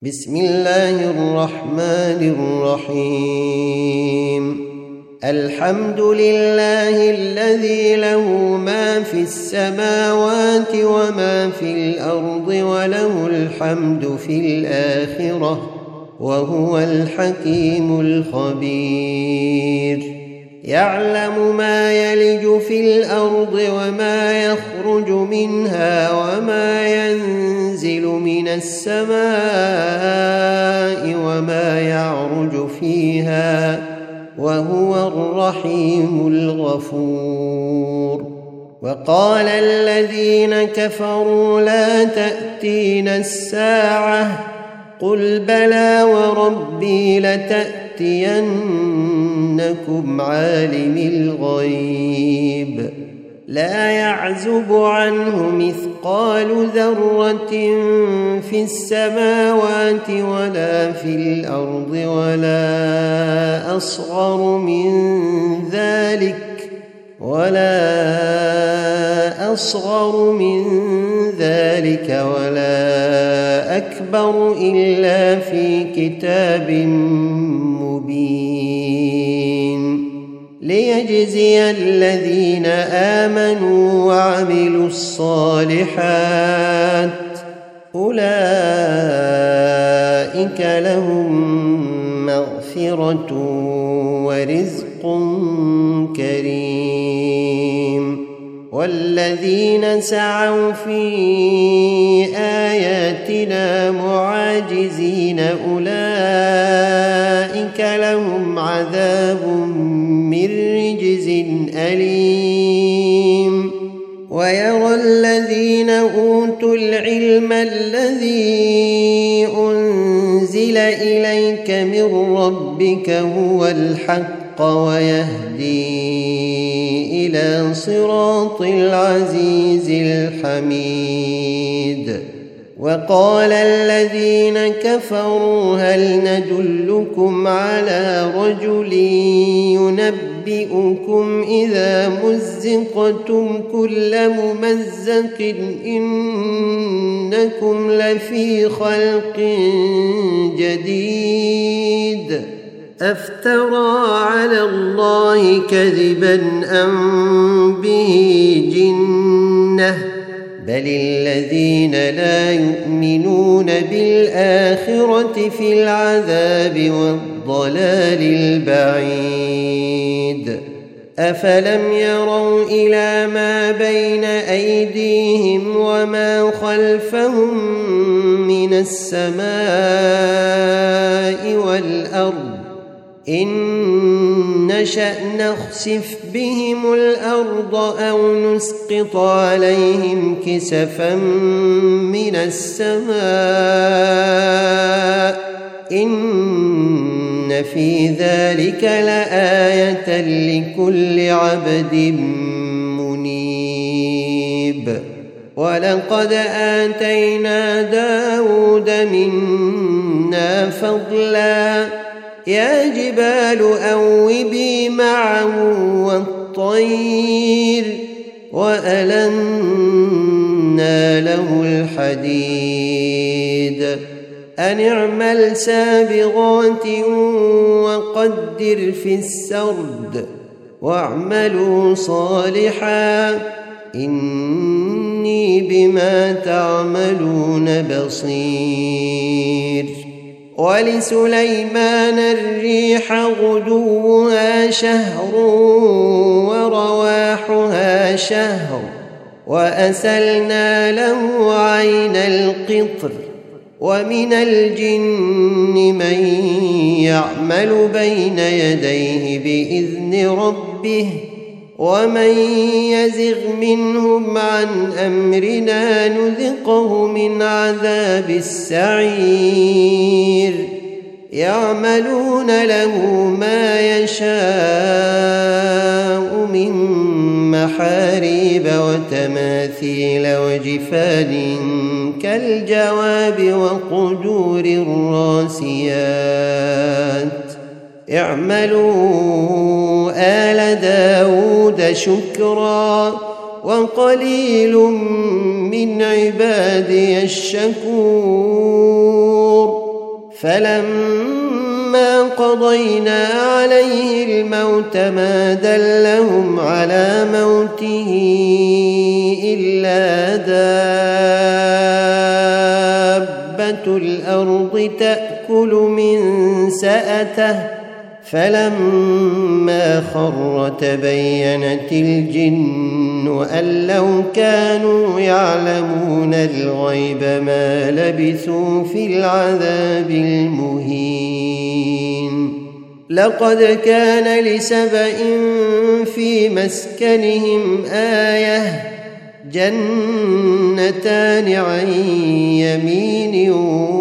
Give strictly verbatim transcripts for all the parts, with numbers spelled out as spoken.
بسم الله الرحمن الرحيم الحمد لله الذي له ما في السماوات وما في الأرض وله الحمد في الآخرة وهو الحكيم الخبير يعلم ما يلج في الأرض وما يخرج منها وما ينزل من السماء وما يعرج فيها وهو الرحيم الغفور. وقال الذين كفروا لا تأتينا الساعة قل بلى وربي لتأتينكم عالم الغيب لا يعزب عنه مثقال ذرة في السماوات ولا في الأرض ولا أصغر من ذلك ولا أصغر من ذلك ولا أكبر إلا في كتاب مبين ليجزي الذين آمنوا وعملوا الصالحات أولئك لهم مغفرة ورزق كريم. والذين سعوا في آياتنا معاجزين أولئك لهم عذاب من رجز أليم. ويرى الذين أوتوا العلم الذي أنزل إليك من ربك هو الحق ويهدي إلى صراط العزيز الحميد. وقال الذين كفروا هل ندلكم على رجل ينبئكم إذا مزقتم كل ممزق إنكم لفي خلق جديد أفترى على الله كذبا أم به جنة بل الذين لا يؤمنون بالآخرة في العذاب والضلال البعيد. أفلم يروا إلى ما بين أيديهم وما خلفهم من السماء والأرض إن نشأ نخسف بهم الأرض أو نسقط عليهم كسفا من السماء إن في ذلك لآية لكل عبد منيب. ولقد آتينا داود منا فضلا يا جبال أوبي معه والطير وألنا له الحديد أن اعمل سابغات وقدر في السرد واعملوا صالحا إني بما تعملون بصير. ولسليمان الريح غدوها شهر ورواحها شهر وأسلنا له عين القطر ومن الجن من يعمل بين يديه بإذن ربه ومن يزغ منهم عن أمرنا نذقه من عذاب السعير. يعملون له ما يشاء من محاريب وتماثيل وجفان كالجواب وقدور الراسيات. اعملوا آل داود شكرا وقليل من عبادي الشكور فلما قضينا عليه الموت ما دلهم على موته إلا دابة الأرض تأكل من سأته فلما خر تبينت الجن أن لو كانوا يعلمون الغيب ما لبثوا في العذاب المهين. لقد كان لسبإ في مسكنهم آية جنتان عن يمين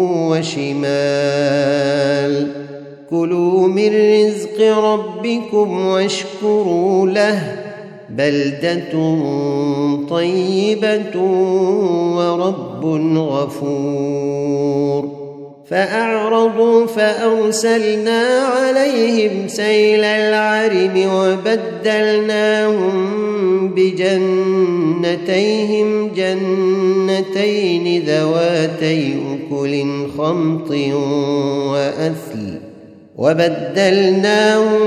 وشمال كلوا من رزق ربكم واشكروا له بلدة طيبة ورب غفور. فأعرضوا فأرسلنا عليهم سيل العرم وبدلناهم بجنتيهم جنتين ذواتي أكل خمط وأثل وبدلناهم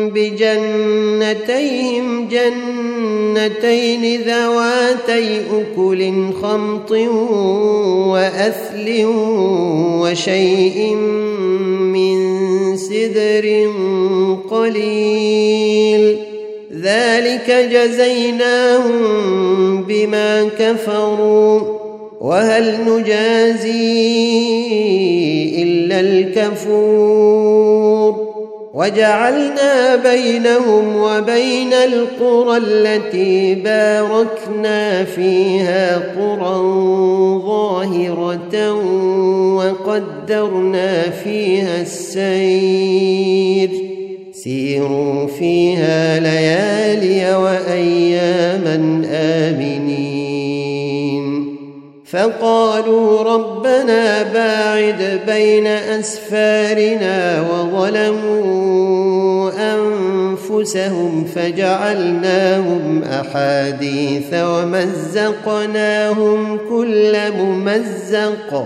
بجنتيهم جنتين ذواتي أكل خمط وأثل وشيء من سدر قليل ذلك جزيناهم بما كفروا وهل نجازي إلا الكفور. وجعلنا بينهم وبين القرى التي باركنا فيها قرى ظاهرة وقدرنا فيها السير سيروا فيها ليالي وأياما آمنين. فقالوا ربنا باعد بين أسفارنا وظلموا أنفسهم فجعلناهم أحاديث ومزقناهم كل ممزق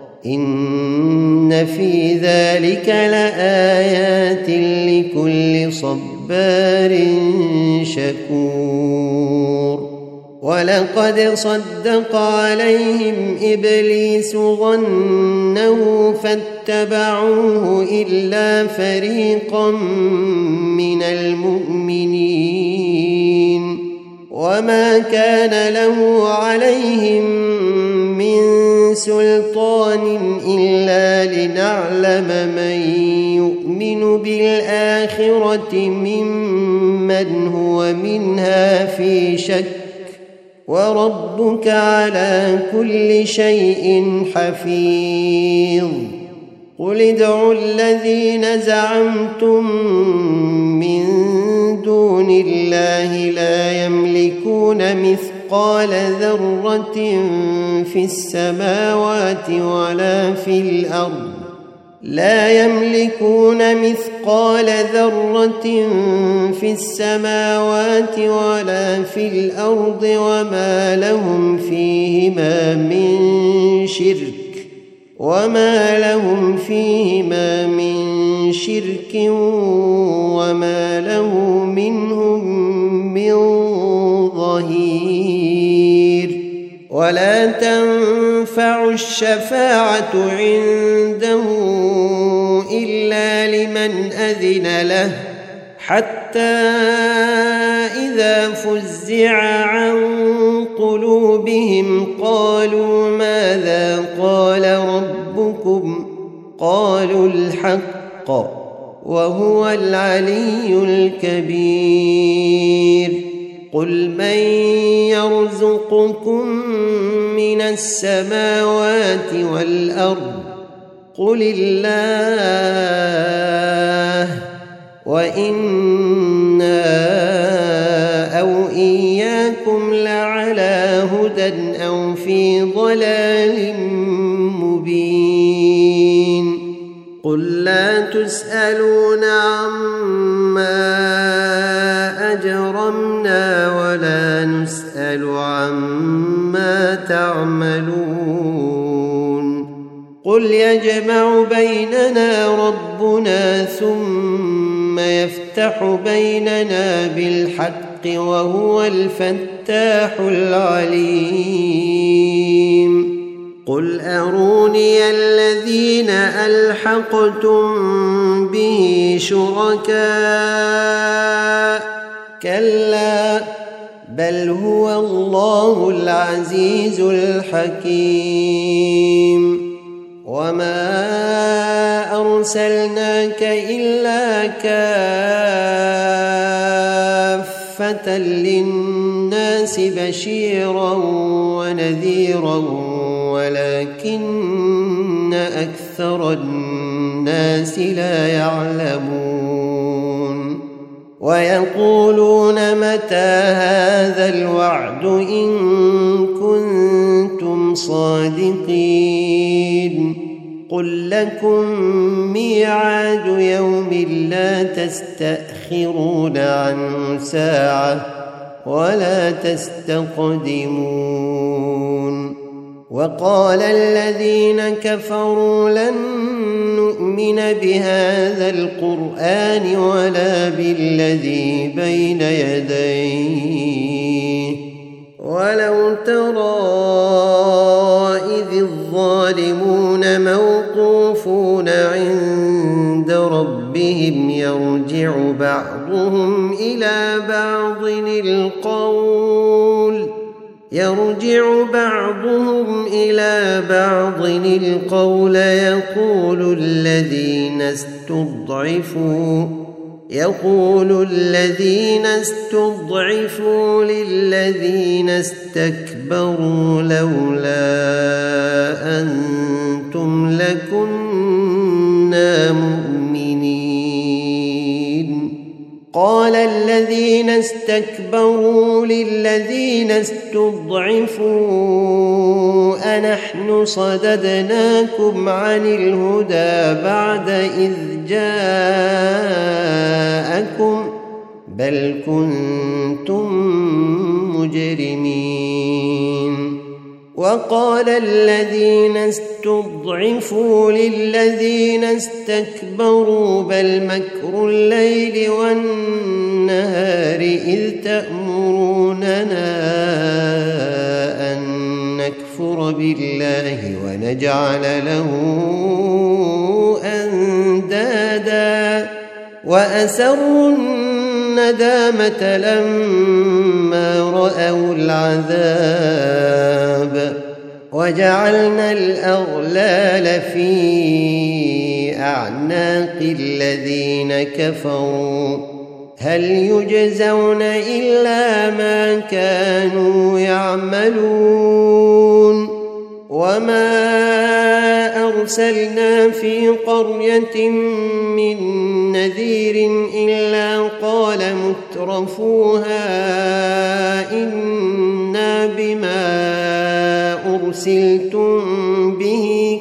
إن في ذلك لآيات لكل صبار شكور. ولقد صدق عليهم إبليس ظنه فاتبعوه إلا فريقا من المؤمنين وما كان له عليهم من سلطان إلا لنعلم من يؤمن بالآخرة ممن هو منها في شك وربك على كل شيء حفيظ. قل ادعوا الذين زعمتم من دون الله لا يملكون مثقال ذرة في السماوات ولا في الأرض لا يملكون مثقال ذرة في السماوات ولا في الأرض وما لهم فيهما من شرك وما لهم فيهما من شرك وما له منهم من ظهير. ولا تنفع الشفاعة عنده إلا لمن أذن له حتى إذا فزع عن قلوبهم قالوا ماذا قال ربكم قالوا الحق وهو العلي الكبير. قل من يرزقكم من السماوات والأرض قل الله وإنا أو إياكم لعلى هدى أو في ضلال مبين. قل لا تسألون عما أجرمنا ولا نسأل عما تعملون. قل يجمع بيننا ربنا ثم يفتح بيننا بالحق وهو الفتاح العليم قل أروني الذين ألحقتم به شركاء كلا بل هو الله العزيز الحكيم وما أرسلناك إلا كافة للناس بشيرا ونذيرا ولكن أكثر الناس لا يعلمون ويقولون متى هذا الوعد إن كنتم صادقين قل لكم ميعاد يوم لا تستأخرون عنه ساعة ولا تستقدمون وقال الذين كفروا لن نؤمن بهذا القرآن ولا بالذي بين يديه ولو ترى إذ الظالمون موقوفون عند ربهم يرجع بعضهم إلى بعض القول يرجع بعضهم إلى بعض القول يقول الذين استضعفوا يقول الذين استضعفوا للذين استكبروا لولا أنتم لكنا مؤمنين قال الذين استكبروا للذين استضعفوا أنحن صددناكم عن الهدى بعد إذ جاءكم بل كنتم مجرمين وقال الذين استضعفوا للذين استكبروا بل مكر الليل والنهار إذ تأمروننا أن نكفر بالله ونجعل له أندادا وأسروا الندامة لما رأوا العذاب وجعلنا الأغلال في أعناق الذين كفروا هل يجزون إلا ما كانوا يعملون وما أرسلنا في قرية من نذير إلا قال مترفوها إنا بما أرسلتم به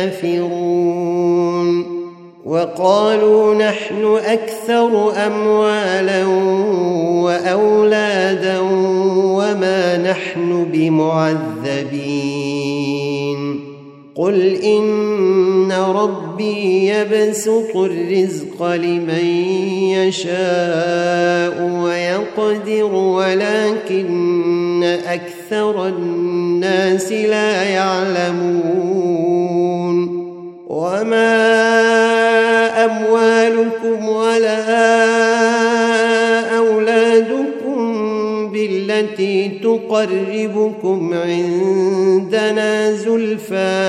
كافرون وقالوا نحن أكثر أموالا وأولادا وما نحن بمعذبين قل إن ربي يبسط الرزق لمن يشاء ويقدر ولكن أكثر الناس لا يعلمون وما أموالكم ولا أولادكم بالتي تقربكم عندنا زلفى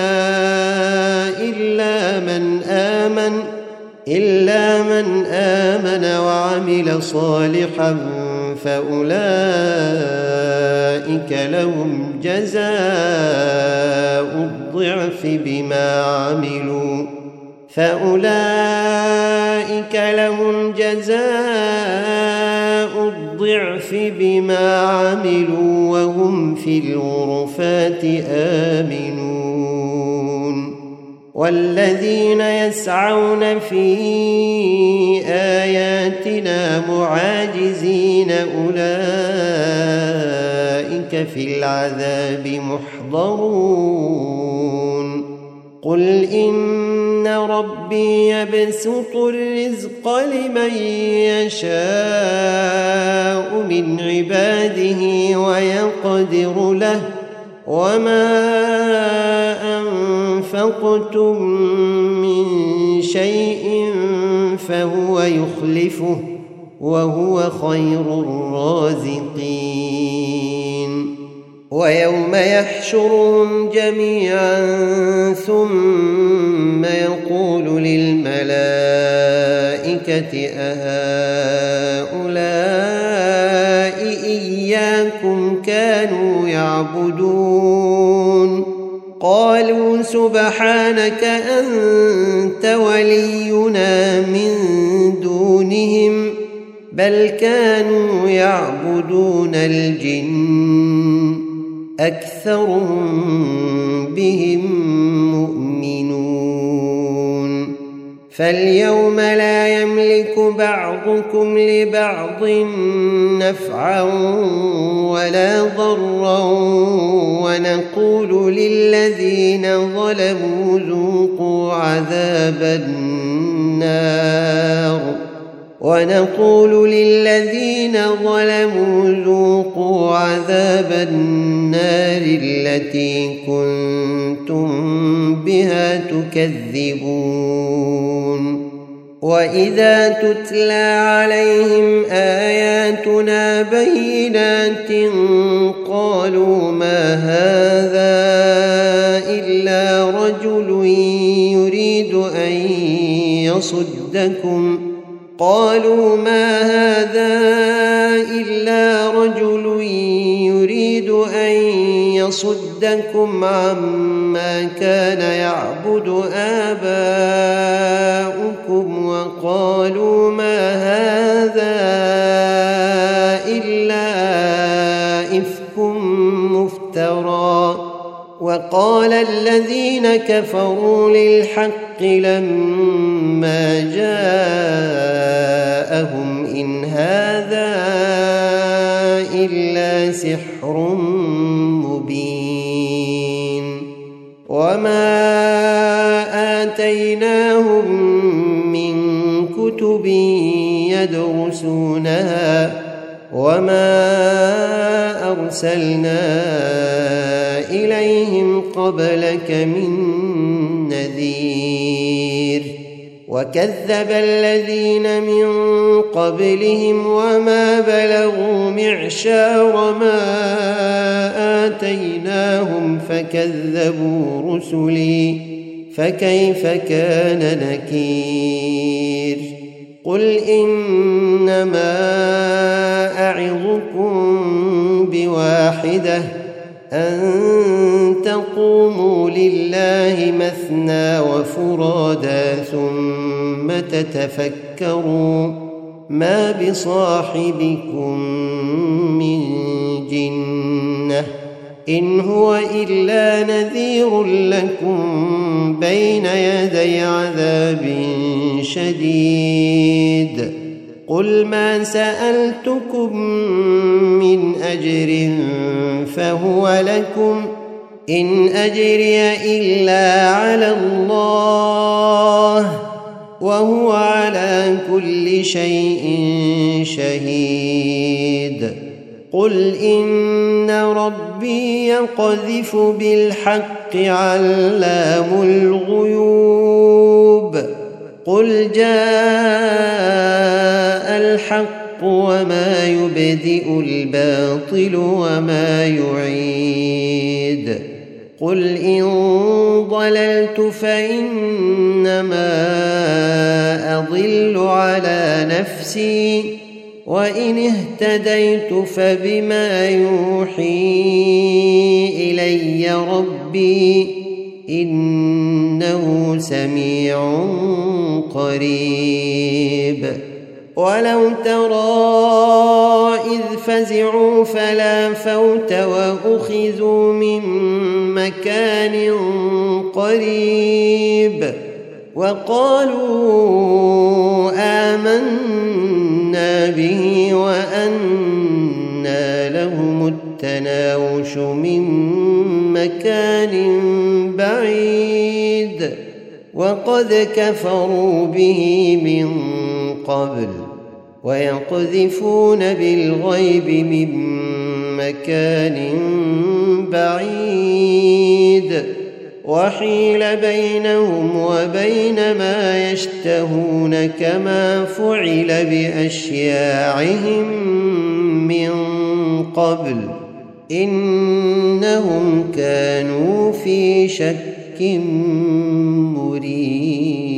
إلا من آمن إلا من آمن وعمل صالحا فأولئك لهم جزاء الضعف بما عملوا فأولئك لهم جزاء الضعف بما عملوا وهم في الغرفات آمنون والذين يسعون في آياتنا معاجزين أولئك في العذاب محضرون قل إن ربي يبسط الرزق لمن يشاء من عباده ويقدر له وما أنفقتم من شيء فهو يخلفه وهو خير الرازقين ويوم يحشرهم جميعا ثم يقول للملائكة أهؤلاء إياكم كانوا يعبدون قالوا سبحانك أنت ولينا من دونهم بل كانوا يعبدون الجن أكثرهم بهم مؤمنون فاليوم لا يملك بعضكم لبعض نفعا ولا ضرا ونقول للذين ظلموا ذوقوا عذاب النار ونقول للذين ظلموا ذوقوا عذاب النار التي كنتم بها تكذبون وإذا تتلى عليهم آياتنا بينات قالوا ما هذا إلا رجل يريد أن يصدكم قالوا ما هذا إلا رجل يريد أن يصدكم عما كان يعبد آباؤكم وقالوا ما هذا إلا إفك مفترى وقال الذين كفروا للحق لما جاءهم إن هذا إلا سحر مبين وما آتيناهم من كتب يدرسونها وما أرسلنا إليهم قبلك من نذير وكذب الذين من قبلهم وما بلغوا معشار ما آتيناهم فكذبوا رسلي فكيف كان نكير قل إنما أعظكم بواحدة أن تقوموا لله مثنى وفرادا ثم تتفكروا ما بصاحبكم من جنة إن هو إلا نذير لكم بين يدي عذاب شديد قل ما سألتكم من أجر فهو لكم إن أجري إلا على الله وهو على كل شيء شهيد قل إن ربي يقذف بالحق علام الغيوب قل جاء الحق وما يبدئ الباطل وما يعيد قل إن ضللت فإنما أضل على نفسي وإن اهتديت فبما يوحي إلي ربي إنه سميع قريب ولو ترى إذ فزعوا فلا فوت وأخذوا من مكان قريب وقالوا آمنا به وأنى لهم التناوش من مكان بعيد وقد كفروا به من قبل ويقذفون بالغيب من مكان بعيد وحيل بينهم وبين ما يشتهون كما فعل بأشياعهم من قبل إنهم كانوا في شك مريب.